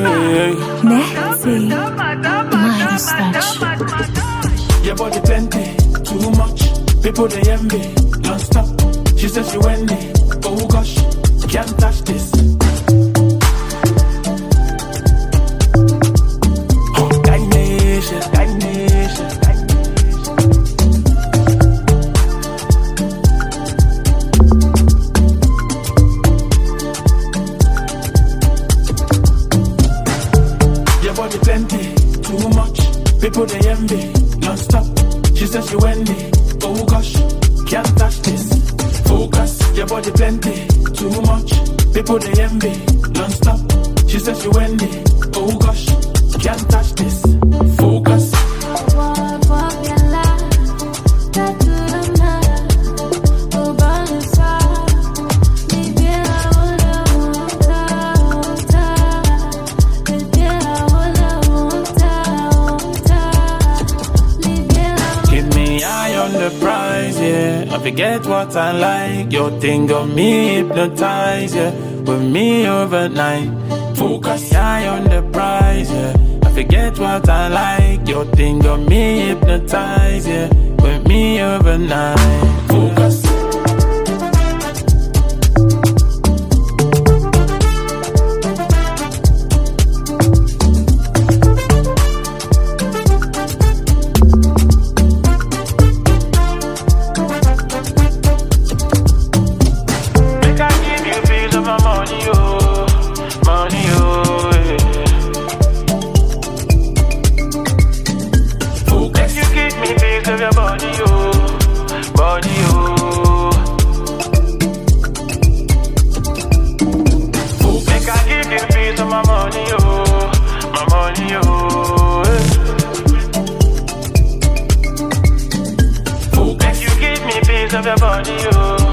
Netty, Midas touch. Your body plenty, too much. People they envy, non-stop. She says she Wendy, oh gosh, can't touch this. Oh, Dinesha, Dinesha, your body plenty, too much. People they envy, non-stop. She says she Wendy, oh gosh, can't touch this. Focus, your body plenty, too much. People they envy, non-stop. She says she Wendy, oh gosh, can't touch this. Focus. The prize, yeah. I forget what I like. Your thing got me hypnotized, yeah. With me overnight. Focus, eye on the prize, yeah. I forget what I like. Your thing got me hypnotized, yeah. With me overnight. Focus. Your body, oh, body, oh. Make I give you a piece of my money, oh, Make you give me a piece of your body, oh.